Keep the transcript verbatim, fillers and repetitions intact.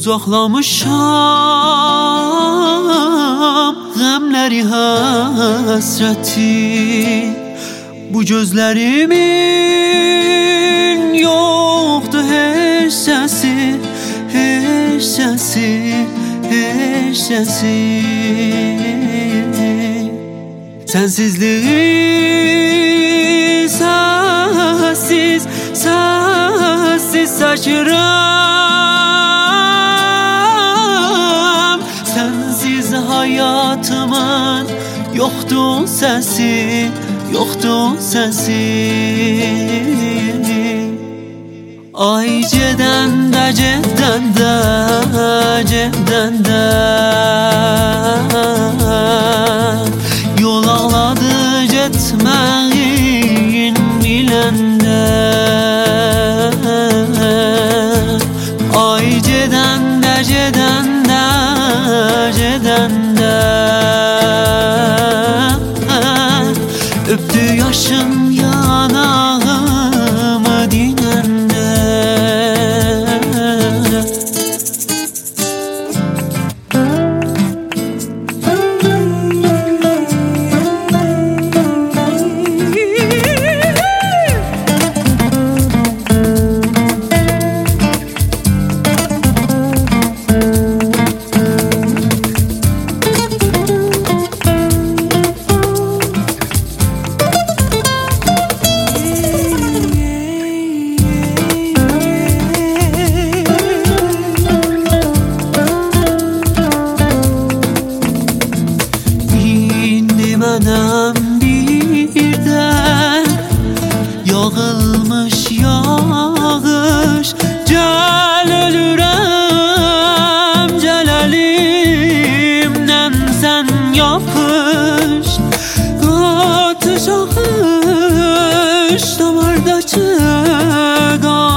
Qucaqlamışam qəmləri həsrəti. Bu gözlərimin yoxdur heç səsi, heç səsi, heç səsi. Sensizliği sessiz, sessiz saçıram. Sensiz hayatımın yoktu sesi, yoktu sesi. Ay ceden de ceden de, ceden de yol ağladı getməyin biləndə. Ay gedən də gedən də gedən də öpdü yaşım yanağımı dinəndə. Mənəm birdən yağılmış yağış. Gəl ölürəm, gəl əlimdən sən yapış. Qatış axış damardakı